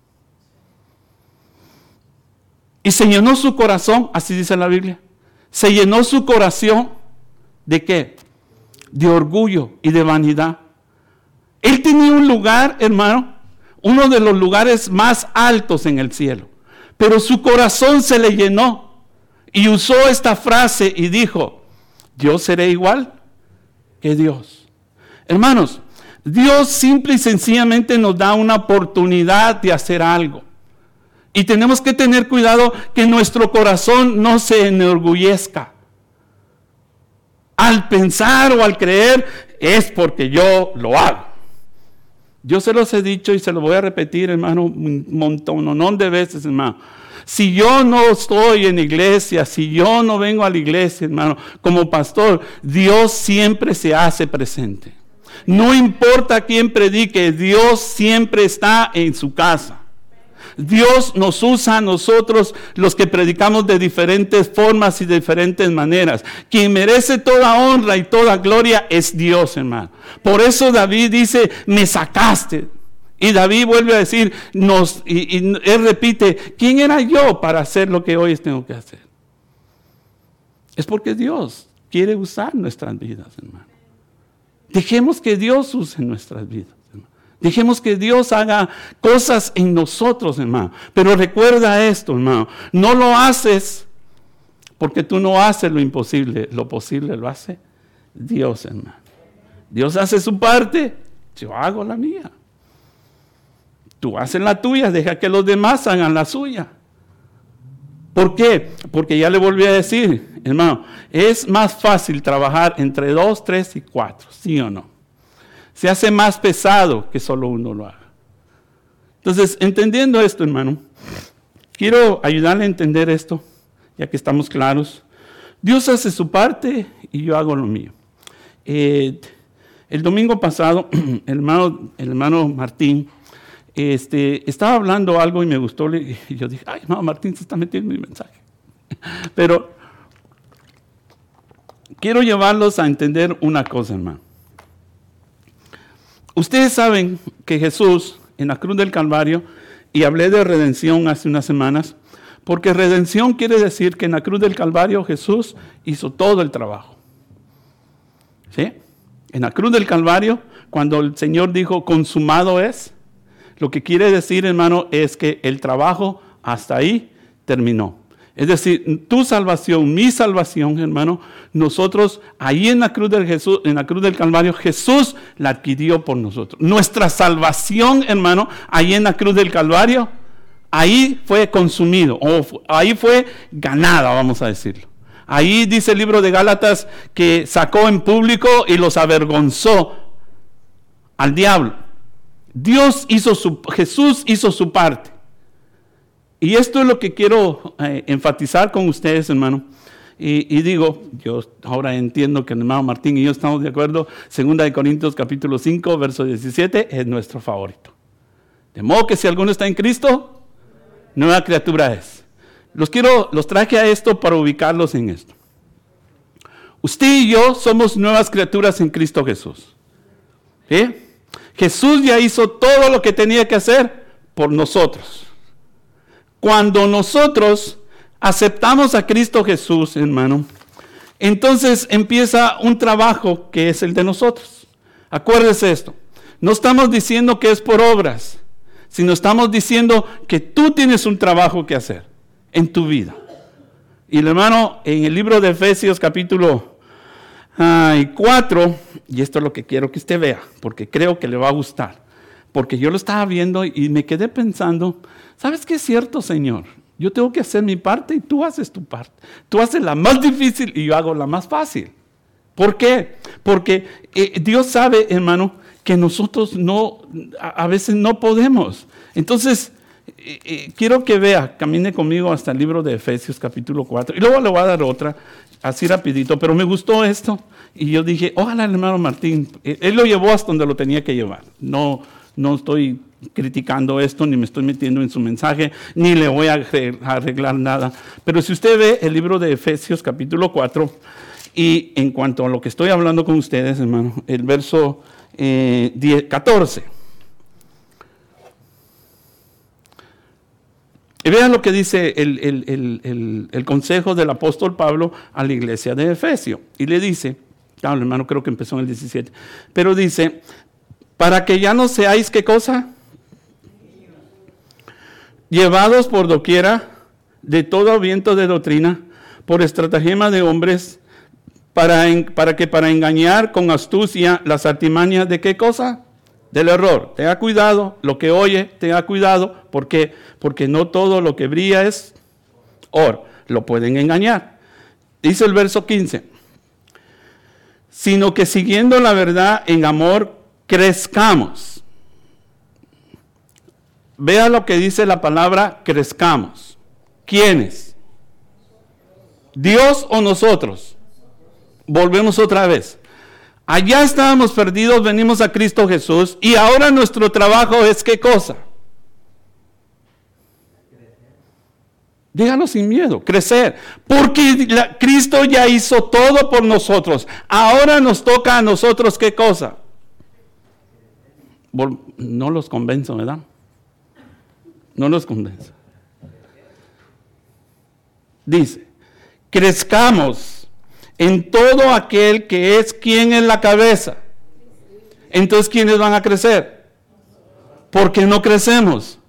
Y se llenó su corazón, así dice la Biblia, se llenó su corazón ¿de qué? De orgullo y de vanidad. Él tenía un lugar, hermano, uno de los lugares más altos en el cielo. Pero su corazón se le llenó y usó esta frase y dijo, yo seré igual que Dios. Hermanos, Dios simple y sencillamente nos da una oportunidad de hacer algo. Y tenemos que tener cuidado que nuestro corazón no se enorgullezca. Al pensar o al creer es porque yo lo hago. Yo se los he dicho y se los voy a repetir, hermano, un montón de veces, hermano. Si yo no estoy en iglesia, si yo no vengo a la iglesia, hermano, como pastor, Dios siempre se hace presente. No importa quién predique, Dios siempre está en su casa. Dios nos usa a nosotros, los que predicamos de diferentes formas y de diferentes maneras. Quien merece toda honra y toda gloria es Dios, hermano. Por eso David dice, me sacaste. Y David vuelve a decir, nos, y, y él repite, ¿quién era yo para hacer lo que hoy tengo que hacer? Es porque Dios quiere usar nuestras vidas, hermano. Dejemos que Dios use nuestras vidas. Dejemos que Dios haga cosas en nosotros, hermano. Pero recuerda esto, hermano. No lo haces porque tú no haces lo imposible. Lo posible lo hace Dios, hermano. Dios hace su parte, yo hago la mía. Tú haces la tuya, deja que los demás hagan la suya. ¿Por qué? Porque ya le volví a decir, hermano, es más fácil trabajar entre dos, tres y cuatro, ¿sí o no? Se hace más pesado que solo uno lo haga. Entonces, entendiendo esto, hermano, quiero ayudarle a entender esto, ya que estamos claros. Dios hace su parte y yo hago lo mío. Eh, el domingo pasado, el hermano, el hermano Martín este, estaba hablando algo y me gustó. Y yo dije, ay, hermano Martín se está metiendo en mi mensaje. Pero quiero llevarlos a entender una cosa, hermano. Ustedes saben que Jesús en la cruz del Calvario, y hablé de redención hace unas semanas, porque redención quiere decir que en la cruz del Calvario Jesús hizo todo el trabajo. ¿Sí? En la cruz del Calvario, cuando el Señor dijo consumado es, lo que quiere decir, hermano, es que el trabajo hasta ahí terminó. Es decir, tu salvación, mi salvación, hermano, nosotros ahí en la cruz del Jesús, en la cruz del Calvario, Jesús la adquirió por nosotros. Nuestra salvación, hermano, ahí en la cruz del Calvario, ahí fue consumido, o ahí fue ganada, vamos a decirlo. Ahí dice el libro de Gálatas que sacó en público y los avergonzó al diablo. Dios hizo su, Jesús hizo su parte. Y esto es lo que quiero eh, enfatizar con ustedes, hermano. Y, y digo, yo ahora entiendo que el hermano Martín y yo estamos de acuerdo. Segunda de Corintios capítulo cinco, verso diecisiete, es nuestro favorito. De modo que si alguno está en Cristo, nueva criatura es. Los quiero, los traje a esto para ubicarlos en esto. Usted y yo somos nuevas criaturas en Cristo Jesús. ¿Sí? Jesús ya hizo todo lo que tenía que hacer por nosotros. Cuando nosotros aceptamos a Cristo Jesús, hermano, entonces empieza un trabajo que es el de nosotros. Acuérdese esto. No estamos diciendo que es por obras, sino estamos diciendo que tú tienes un trabajo que hacer en tu vida. Y el hermano, en el libro de Efesios capítulo cuatro, y esto es lo que quiero que usted vea, porque creo que le va a gustar. Porque yo lo estaba viendo y me quedé pensando, ¿sabes qué es cierto, Señor? Yo tengo que hacer mi parte y tú haces tu parte. Tú haces la más difícil y yo hago la más fácil. ¿Por qué? Porque eh, Dios sabe, hermano, que nosotros no, a, a veces no podemos. Entonces, eh, eh, quiero que vea, camine conmigo hasta el libro de Efesios capítulo cuatro. Y luego le voy a dar otra, así rapidito. Pero me gustó esto y yo dije, ojalá el hermano Martín, eh, él lo llevó hasta donde lo tenía que llevar. No... No estoy criticando esto, ni me estoy metiendo en su mensaje, ni le voy a arreglar nada. Pero si usted ve el libro de Efesios capítulo cuatro, y en cuanto a lo que estoy hablando con ustedes, hermano, el verso eh, diez, catorce. Y vean lo que dice el, el, el, el, el consejo del apóstol Pablo a la iglesia de Efesio. Y le dice, claro, hermano, creo que empezó en el diecisiete, pero dice... Para que ya no seáis, ¿qué cosa? llevados por doquiera de todo viento de doctrina, por estratagema de hombres, para, en, para que para engañar con astucia las artimañas de qué cosa? Del error. Tenga cuidado, lo que oye, tenga cuidado. ¿Por qué? Porque no todo lo que brilla es oro. Lo pueden engañar. Dice el verso quince. Sino que siguiendo la verdad en amor, crezcamos. Vea lo que dice la palabra crezcamos. ¿Quiénes? ¿Dios o nosotros? Volvemos otra vez. Allá estábamos perdidos, venimos a Cristo Jesús y ahora nuestro trabajo es ¿qué cosa? Dígalo sin miedo, crecer. Porque la, Cristo ya hizo todo por nosotros. Ahora nos toca a nosotros ¿qué cosa? No los convenzo, ¿verdad? No los convenzo. Dice, crezcamos en todo aquel que es quien es la cabeza. Entonces, ¿quiénes van a crecer? ¿Por qué no crecemos?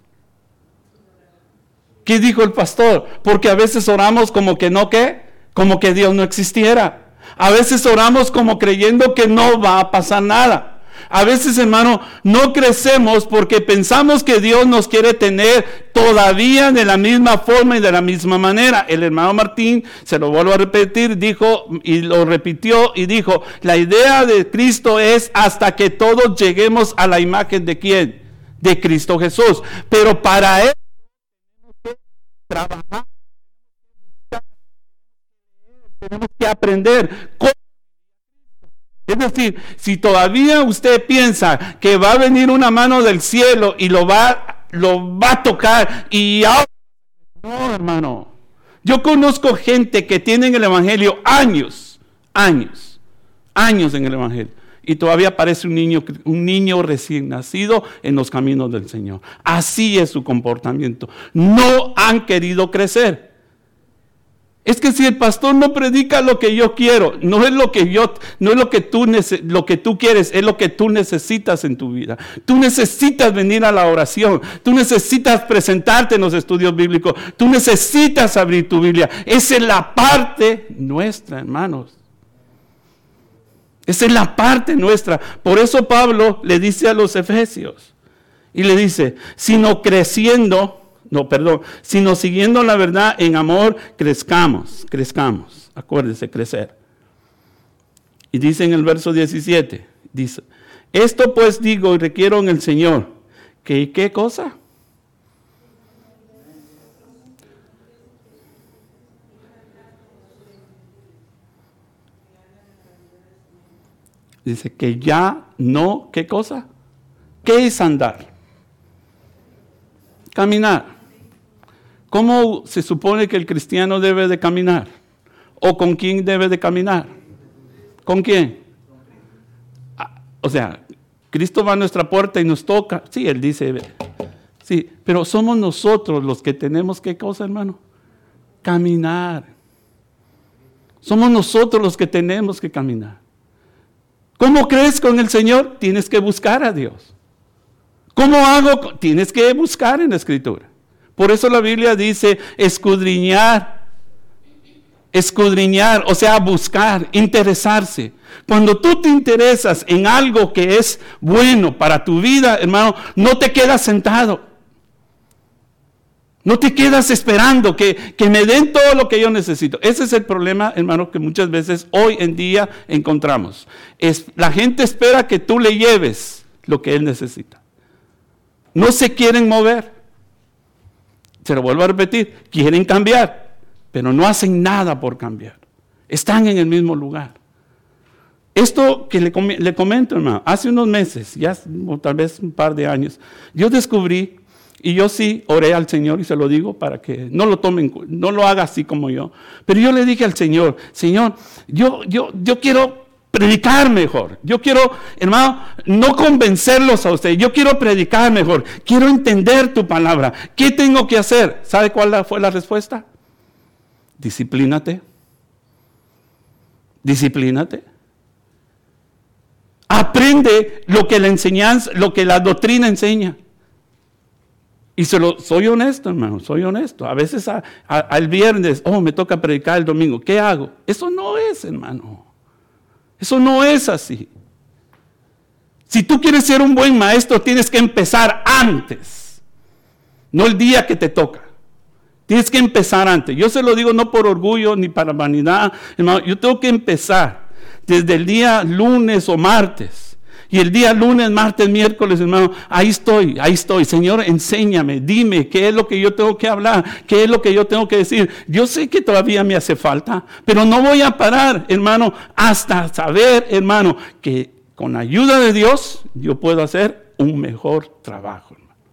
¿Qué dijo el pastor? Porque a veces oramos como que no, ¿qué? Como que Dios no existiera. A veces oramos como creyendo que no va a pasar nada. A veces, hermano, no crecemos porque pensamos que Dios nos quiere tener todavía de la misma forma y de la misma manera. El hermano Martín, se lo vuelvo a repetir, dijo y lo repitió y dijo, la idea de Cristo es hasta que todos lleguemos a la imagen de ¿quién? De Cristo Jesús. Pero para él tenemos que trabajar, tenemos que aprender cómo. Es decir, si todavía usted piensa que va a venir una mano del cielo y lo va, lo va a tocar y ahora, no, hermano. Yo conozco gente que tiene en el evangelio años, años, años en el evangelio y todavía parece un niño, un niño recién nacido en los caminos del Señor. Así es su comportamiento. No han querido crecer. Es que si el pastor no predica lo que yo quiero, no es lo que yo, no es lo que tú lo que tú quieres, es lo que tú necesitas en tu vida. Tú necesitas venir a la oración, tú necesitas presentarte en los estudios bíblicos, tú necesitas abrir tu Biblia. Esa es la parte nuestra, hermanos. Esa es la parte nuestra. Por eso Pablo le dice a los efesios y le dice, sino creciendo. No, perdón, sino siguiendo la verdad en amor, crezcamos, crezcamos. Acuérdese, crecer. Y dice en el verso diecisiete, dice, esto pues digo y requiero en el Señor, que ¿qué cosa? Dice que ya no, ¿qué cosa? ¿Qué es andar? Caminar. ¿Cómo se supone que el cristiano debe de caminar? ¿O con quién debe de caminar? ¿Con quién? O sea, Cristo va a nuestra puerta y nos toca. Sí, Él dice, sí, pero somos nosotros los que tenemos, ¿qué cosa, hermano? Caminar. Somos nosotros los que tenemos que caminar. ¿Cómo crees con el Señor? Tienes que buscar a Dios. ¿Cómo hago? Tienes que buscar en la Escritura. Por eso la Biblia dice escudriñar, escudriñar, o sea, buscar, interesarse. Cuando tú te interesas en algo que es bueno para tu vida, hermano, no te quedas sentado. No te quedas esperando que, que me den todo lo que yo necesito. Ese es el problema, hermano, que muchas veces hoy en día encontramos. Es, la gente espera que tú le lleves lo que él necesita. No se quieren mover. Se lo vuelvo a repetir, quieren cambiar, pero no hacen nada por cambiar. Están en el mismo lugar. Esto que le, com- le comento, hermano, hace unos meses, ya o tal vez un par de años, yo descubrí, y yo sí oré al Señor y se lo digo para que no lo tomen, no lo haga así como yo, pero yo le dije al Señor, Señor, yo, yo, yo quiero predicar mejor. Yo quiero, hermano, no convencerlos a ustedes. Yo quiero predicar mejor. Quiero entender tu palabra. ¿Qué tengo que hacer? ¿Sabe cuál fue la respuesta? Disciplínate. Disciplínate. Aprende lo que la enseñanza, lo que la doctrina enseña. Y se lo, soy honesto, hermano, soy honesto. A veces a, a, al viernes, oh, me toca predicar el domingo. ¿Qué hago? Eso no es, hermano. Eso no es así. Si tú quieres ser un buen maestro, tienes que empezar antes. No el día que te toca. Tienes que empezar antes. Yo se lo digo no por orgullo ni para vanidad, hermano. Yo tengo que empezar desde el día lunes o martes. Y el día lunes, martes, miércoles, hermano, ahí estoy, ahí estoy. Señor, enséñame, dime qué es lo que yo tengo que hablar, qué es lo que yo tengo que decir. Yo sé que todavía me hace falta, pero no voy a parar, hermano, hasta saber, hermano, que con la ayuda de Dios yo puedo hacer un mejor trabajo.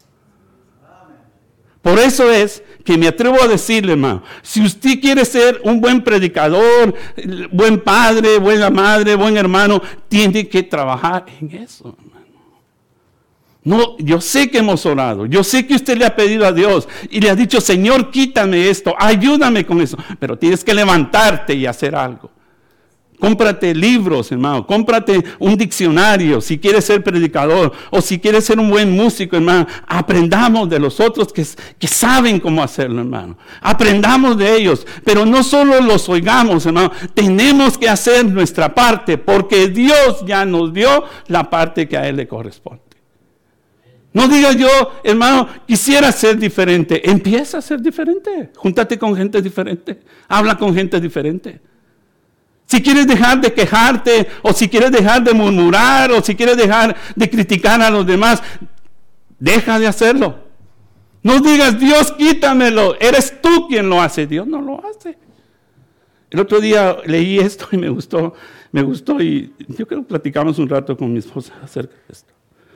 Por eso es que me atrevo a decirle, hermano, si usted quiere ser un buen predicador, buen padre, buena madre, buen hermano, tiene que trabajar en eso, hermano. No, yo sé que hemos orado, yo sé que usted le ha pedido a Dios y le ha dicho, Señor, quítame esto, ayúdame con eso, pero tienes que levantarte y hacer algo. Cómprate libros, hermano, cómprate un diccionario si quieres ser predicador o si quieres ser un buen músico, hermano. Aprendamos de los otros que, que saben cómo hacerlo, hermano. Aprendamos de ellos, pero no solo los oigamos, hermano. Tenemos que hacer nuestra parte porque Dios ya nos dio la parte que a Él le corresponde. No diga yo, hermano, quisiera ser diferente. Empieza a ser diferente. Júntate con gente diferente. Habla con gente diferente. Si quieres dejar de quejarte, o si quieres dejar de murmurar, o si quieres dejar de criticar a los demás, deja de hacerlo. No digas, Dios, quítamelo, eres tú quien lo hace, Dios no lo hace. El otro día leí esto y me gustó, me gustó y yo creo que platicamos un rato con mi esposa acerca de esto.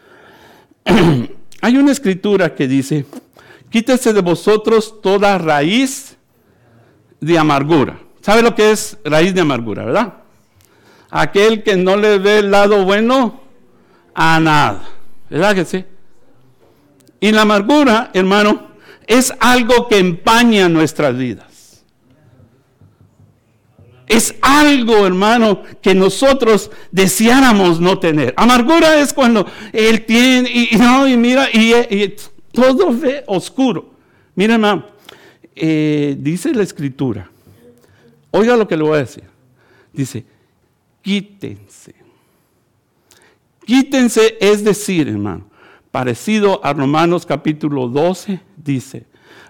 Hay una escritura que dice, quítese de vosotros toda raíz de amargura. ¿Sabe lo que es raíz de amargura, verdad? Aquel que no le ve el lado bueno a nada. ¿Verdad que sí? Y la amargura, hermano, es algo que empaña nuestras vidas. Es algo, hermano, que nosotros deseáramos no tener. Amargura es cuando él tiene, y, y no, y mira, y, y todo ve oscuro. Mira, hermano, eh, dice la escritura. Oiga lo que le voy a decir. Dice, quítense. Quítense es decir, hermano, parecido a Romanos capítulo doce, dice,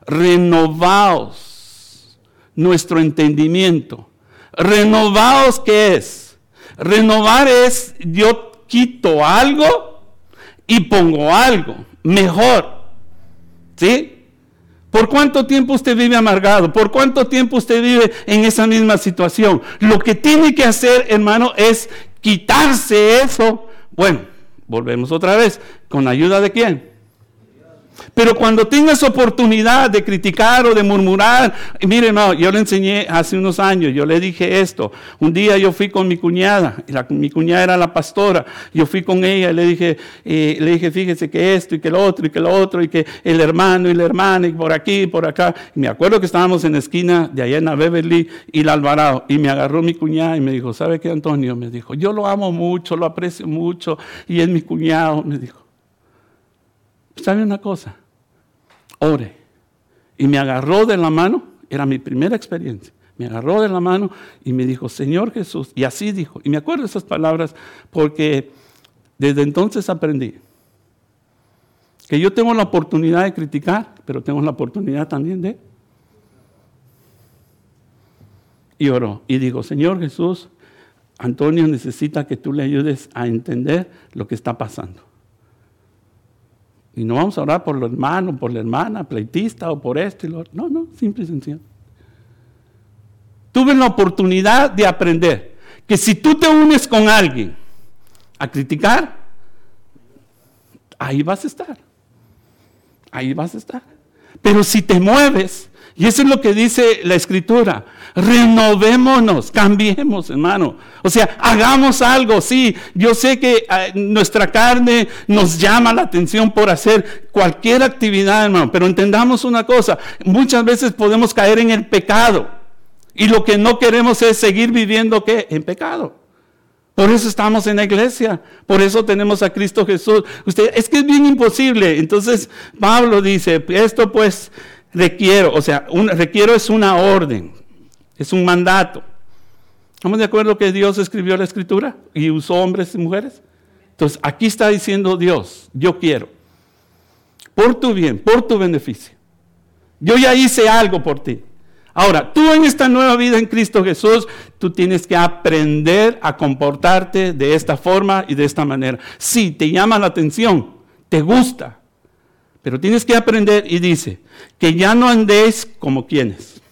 renovaos nuestro entendimiento. Renovaos, ¿qué es? Renovar es, yo quito algo y pongo algo mejor. ¿Sí? ¿Por cuánto tiempo usted vive amargado? ¿Por cuánto tiempo usted vive en esa misma situación? Lo que tiene que hacer, hermano, es quitarse eso. Bueno, volvemos otra vez. ¿Con la ayuda de quién? Pero cuando tengas oportunidad de criticar o de murmurar, mire, hermano, yo le enseñé hace unos años, yo le dije esto. Un día yo fui con mi cuñada, y la, mi cuñada era la pastora, yo fui con ella y le dije, eh, le dije, fíjese que esto y que lo otro y que lo otro y que el hermano y la hermana y por aquí y por acá. Y me acuerdo que estábamos en la esquina de allá en la Beverly y la Alvarado y me agarró mi cuñada y me dijo, ¿sabe qué, Antonio? Me dijo, yo lo amo mucho, lo aprecio mucho y es mi cuñado, me dijo. ¿Sabe una cosa? Ore. Y me agarró de la mano, era mi primera experiencia. Me agarró de la mano y me dijo, Señor Jesús, y así dijo. Y me acuerdo de esas palabras porque desde entonces aprendí que yo tengo la oportunidad de criticar, pero tengo la oportunidad también de... Y oró. Y digo, Señor Jesús, Antonio necesita que tú le ayudes a entender lo que está pasando. Y no vamos a orar por los hermanos, por la hermana, pleitista o por esto y lo otro. No, no, simple y sencillo. Tuve la oportunidad de aprender que si tú te unes con alguien a criticar, ahí vas a estar. Ahí vas a estar. Pero si te mueves, y eso es lo que dice la Escritura, renovémonos, cambiemos, hermano. O sea, hagamos algo, sí. Yo sé que eh, nuestra carne nos llama la atención por hacer cualquier actividad, hermano, pero entendamos una cosa, muchas veces podemos caer en el pecado y lo que no queremos es seguir viviendo, ¿qué? En pecado. Por eso estamos en la iglesia, por eso tenemos a Cristo Jesús. Usted, es que es bien imposible. Entonces Pablo dice, esto pues requiero, o sea, un, requiero es una orden, es un mandato. ¿Estamos de acuerdo que Dios escribió la Escritura y usó hombres y mujeres? Entonces aquí está diciendo Dios, yo quiero, por tu bien, por tu beneficio. Yo ya hice algo por ti. Ahora, tú en esta nueva vida en Cristo Jesús, tú tienes que aprender a comportarte de esta forma y de esta manera. Sí, te llama la atención, te gusta, pero tienes que aprender y dice, que ya no andéis como quienes.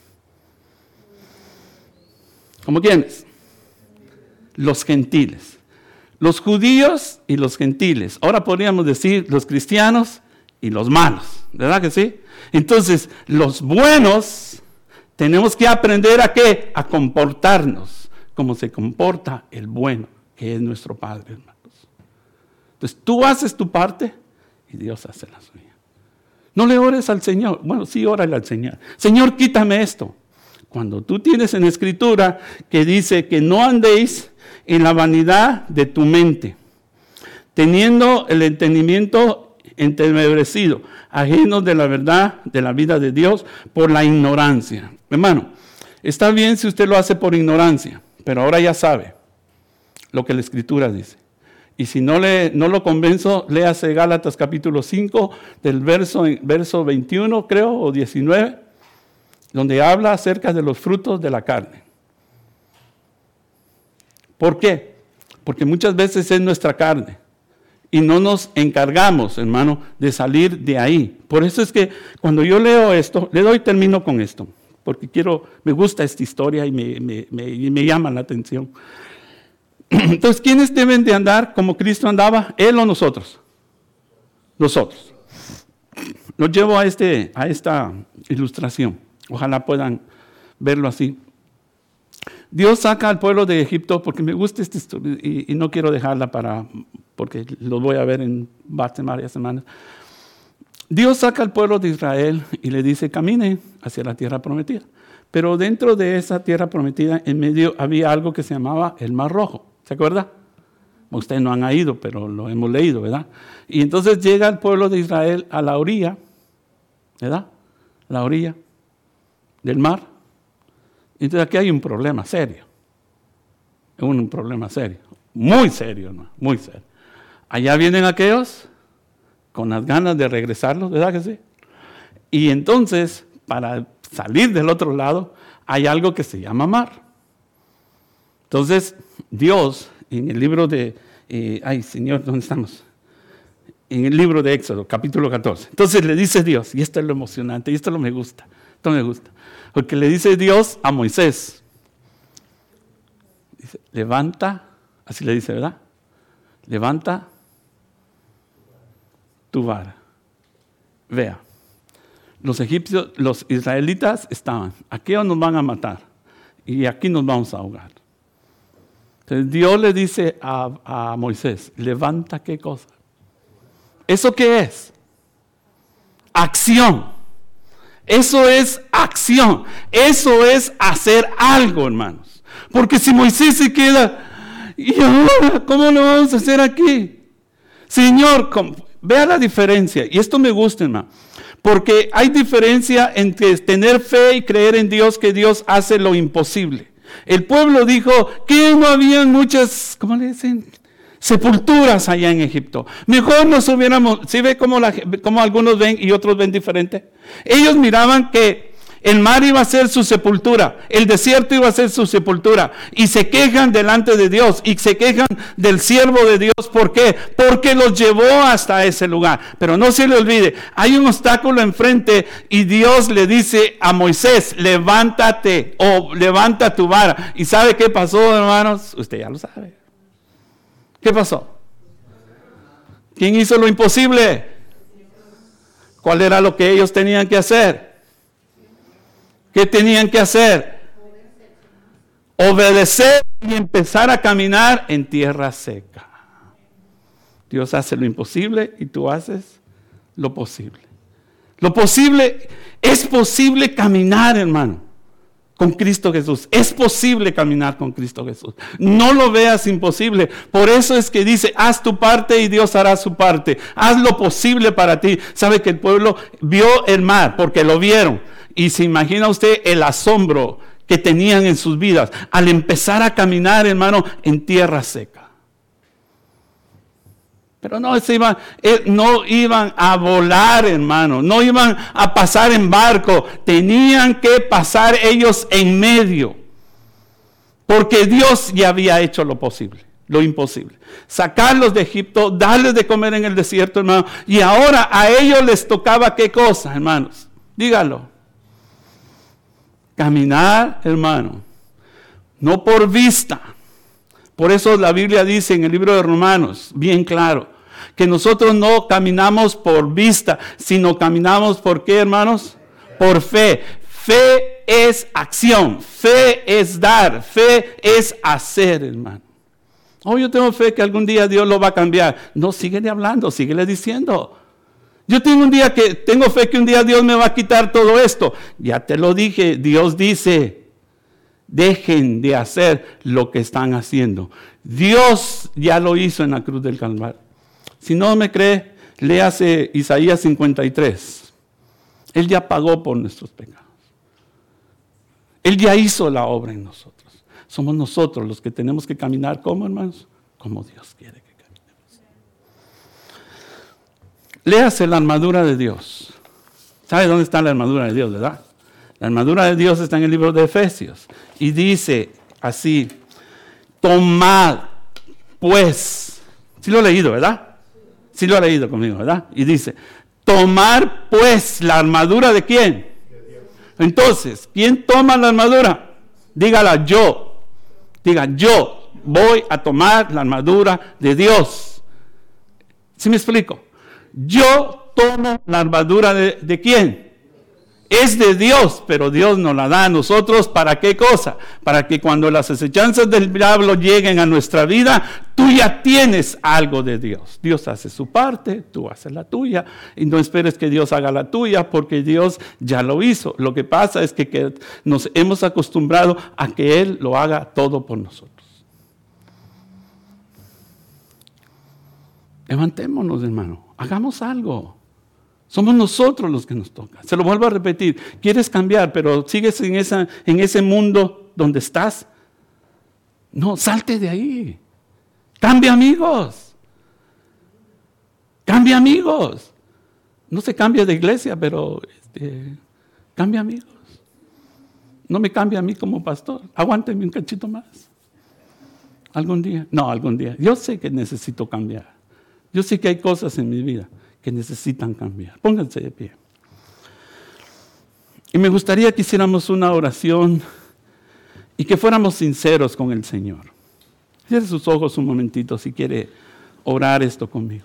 ¿Como quiénes? Los gentiles. Los judíos y los gentiles. Ahora podríamos decir los cristianos y los malos. ¿Verdad que sí? Entonces, los buenos tenemos que aprender a qué? A comportarnos como se comporta el bueno, que es nuestro Padre, hermanos. Entonces, tú haces tu parte y Dios hace la suya. No le ores al Señor. Bueno, sí, órale al Señor. Señor, quítame esto. Cuando tú tienes en Escritura que dice que no andéis en la vanidad de tu mente, teniendo el entendimiento entenebrecido, ajenos de la verdad de la vida de Dios por la ignorancia. Hermano, está bien si usted lo hace por ignorancia, pero ahora ya sabe lo que la Escritura dice. Y si no, le, no lo convenzo, léase Gálatas capítulo cinco, del verso, verso veintiuno, creo, o diecinueve, donde habla acerca de los frutos de la carne. ¿Por qué? Porque muchas veces es nuestra carne y no nos encargamos, hermano, de salir de ahí. Por eso es que cuando yo leo esto, le doy termino con esto, porque quiero, me gusta esta historia y me, me, me, me llama la atención. Entonces, ¿quiénes deben de andar como Cristo andaba? ¿Él o nosotros? Nosotros. Los llevo a, este, a esta ilustración. Ojalá puedan verlo así. Dios saca al pueblo de Egipto, porque me gusta esta historia y, y no quiero dejarla para, porque lo voy a ver en varias semanas. Dios saca al pueblo de Israel y le dice, camine hacia la tierra prometida. Pero dentro de esa tierra prometida, en medio había algo que se llamaba el Mar Rojo. ¿Se acuerda? Ustedes no han ido, pero lo hemos leído, ¿verdad? Y entonces llega el pueblo de Israel a la orilla, ¿verdad? La orilla del mar. Entonces aquí hay un problema serio. Es un problema serio. Muy serio, ¿no? Muy serio. Allá vienen aquellos con las ganas de regresarlos, ¿verdad que sí? Y entonces, para salir del otro lado, hay algo que se llama mar. Entonces, Dios, en el libro de... Eh, ay, Señor, ¿dónde estamos? En el libro de Éxodo, capítulo catorce. Entonces le dice Dios, y esto es lo emocionante, y esto lo me gusta, esto me gusta. Porque le dice Dios a Moisés, dice, levanta, así le dice, ¿verdad? Levanta tu vara. Vea, los egipcios, los israelitas estaban, aquí nos van a matar y aquí nos vamos a ahogar. Entonces Dios le dice a, a Moisés, levanta qué cosa. ¿Eso qué es? Acción. Eso es acción. Eso es hacer algo, hermanos. Porque si Moisés se queda, ¿y ahora cómo lo vamos a hacer aquí? Señor, vea la diferencia. Y esto me gusta, hermano. Porque hay diferencia entre tener fe y creer en Dios, que Dios hace lo imposible. El pueblo dijo que no había muchas, ¿cómo le dicen? Sepulturas allá en Egipto. Mejor nos hubiéramos, ¿sí ve cómo, la, cómo algunos ven y otros ven diferente? Ellos miraban que el mar iba a ser su sepultura, el desierto iba a ser su sepultura, y se quejan delante de Dios, y se quejan del siervo de Dios. ¿Por qué? Porque los llevó hasta ese lugar. Pero no se le olvide, hay un obstáculo enfrente, y Dios le dice a Moisés, levántate, o levanta tu vara. ¿Y sabe qué pasó, hermanos? Usted ya lo sabe. ¿Qué pasó? ¿Quién hizo lo imposible? ¿Cuál era lo que ellos tenían que hacer? ¿Qué tenían que hacer? Obedecer y empezar a caminar en tierra seca. Dios hace lo imposible y tú haces lo posible. Lo posible, es posible caminar, hermano, con Cristo Jesús. Es posible caminar con Cristo Jesús. No lo veas imposible. Por eso es que dice, haz tu parte y Dios hará su parte. Haz lo posible para ti. Sabe que el pueblo vio el mar porque lo vieron. Y se imagina usted el asombro que tenían en sus vidas al empezar a caminar, hermano, en tierra seca. Pero no, se iban, eh, no iban a volar, hermano, no iban a pasar en barco, tenían que pasar ellos en medio, porque Dios ya había hecho lo posible, lo imposible. Sacarlos de Egipto, darles de comer en el desierto, hermano, y ahora a ellos les tocaba ¿qué cosa, hermanos? Dígalo. Caminar, hermano, no por vista. Por eso la Biblia dice en el libro de Romanos, bien claro, que nosotros no caminamos por vista, sino caminamos por ¿qué, hermanos? Por fe. Fe es acción, fe es dar, fe es hacer, hermano. Oh, yo tengo fe que algún día Dios lo va a cambiar. No, síguele hablando, síguele diciendo. Yo tengo un día que, tengo fe que un día Dios me va a quitar todo esto. Ya te lo dije, Dios dice, dejen de hacer lo que están haciendo. Dios ya lo hizo en la cruz del Calvario. Si no me cree, léase Isaías cincuenta y tres. Él ya pagó por nuestros pecados. Él ya hizo la obra en nosotros. Somos nosotros los que tenemos que caminar, ¿cómo, hermanos? Como Dios quiere que caminemos. Léase la armadura de Dios. ¿Sabe dónde está la armadura de Dios, verdad? La armadura de Dios está en el libro de Efesios. Y dice así, tomad pues. Sí lo he leído, ¿verdad? Sí lo ha leído conmigo, ¿verdad? Y dice, tomar pues la armadura de ¿quién? Entonces, ¿quién toma la armadura? Dígala yo. Diga, yo voy a tomar la armadura de Dios. ¿Sí me explico? Yo tomo la armadura de, ¿de quién? Es de Dios, pero Dios nos la da a nosotros. ¿Para qué cosa? Para que cuando las acechanzas del diablo lleguen a nuestra vida, tú ya tienes algo de Dios. Dios hace su parte, tú haces la tuya. Y no esperes que Dios haga la tuya, porque Dios ya lo hizo. Lo que pasa es que, que nos hemos acostumbrado a que Él lo haga todo por nosotros. Levantémonos, hermano. Hagamos algo. Somos nosotros los que nos toca. Se lo vuelvo a repetir. Quieres cambiar, pero sigues en, esa, en ese mundo donde estás. No, salte de ahí. Cambia amigos. Cambia amigos. No se cambia de iglesia, pero este, cambia amigos. No me cambia a mí como pastor. Aguánteme un cachito más. Algún día. No, algún día. Yo sé que necesito cambiar. Yo sé que hay cosas en mi vida que necesitan cambiar. Pónganse de pie. Y me gustaría que hiciéramos una oración y que fuéramos sinceros con el Señor. Cierre sus ojos un momentito si quiere orar esto conmigo.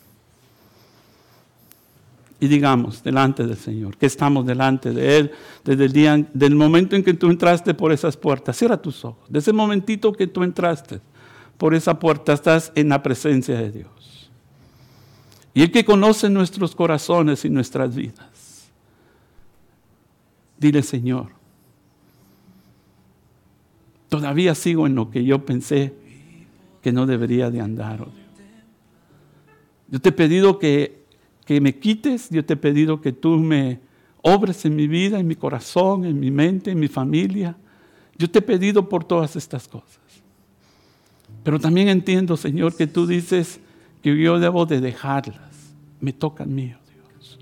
Y digamos delante del Señor, que estamos delante de Él desde el día, del momento en que tú entraste por esas puertas. Cierra tus ojos. Desde ese momentito que tú entraste por esa puerta, estás en la presencia de Dios. Y el que conoce nuestros corazones y nuestras vidas. Dile, Señor, todavía sigo en lo que yo pensé que no debería de andar, oh Dios. Yo te he pedido que, que me quites, yo te he pedido que tú me obres en mi vida, en mi corazón, en mi mente, en mi familia. Yo te he pedido por todas estas cosas. Pero también entiendo, Señor, que tú dices que yo debo de dejarlas. Me toca a mí, oh Dios.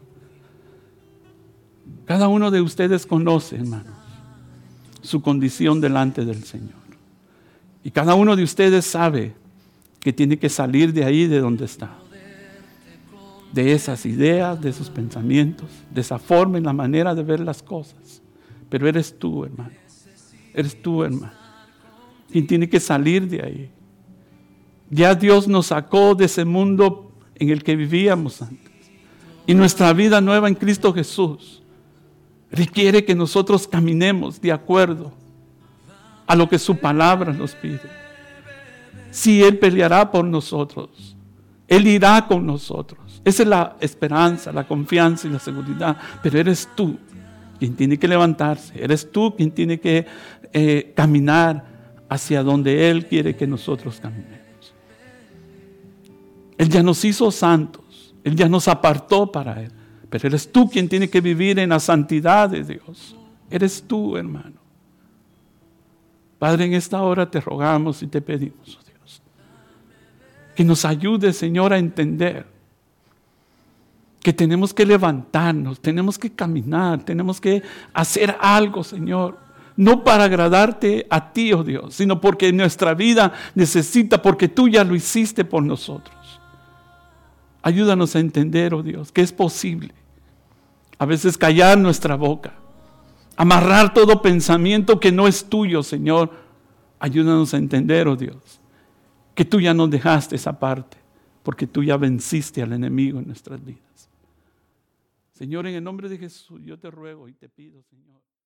Cada uno de ustedes conoce, hermanos, su condición delante del Señor. Y cada uno de ustedes sabe que tiene que salir de ahí, de donde está. De esas ideas, de esos pensamientos, de esa forma y la manera de ver las cosas. Pero eres tú, hermano. Eres tú, hermano, quien tiene que salir de ahí. Ya Dios nos sacó de ese mundo en el que vivíamos antes. Y nuestra vida nueva en Cristo Jesús requiere que nosotros caminemos de acuerdo a lo que su palabra nos pide. Si Él peleará por nosotros, Él irá con nosotros. Esa es la esperanza, la confianza y la seguridad. Pero eres tú quien tiene que levantarse. Eres tú quien tiene que eh, caminar hacia donde Él quiere que nosotros caminemos. Él ya nos hizo santos. Él ya nos apartó para Él. Pero eres tú quien tiene que vivir en la santidad de Dios. Eres tú, hermano. Padre, en esta hora te rogamos y te pedimos, oh Dios, que nos ayude, Señor, a entender que tenemos que levantarnos, tenemos que caminar, tenemos que hacer algo, Señor. No para agradarte a ti, oh Dios, sino porque nuestra vida necesita, porque tú ya lo hiciste por nosotros. Ayúdanos a entender, oh Dios, que es posible a veces callar nuestra boca, amarrar todo pensamiento que no es tuyo, Señor. Ayúdanos a entender, oh Dios, que tú ya nos dejaste esa parte, porque tú ya venciste al enemigo en nuestras vidas. Señor, en el nombre de Jesús, yo te ruego y te pido, Señor.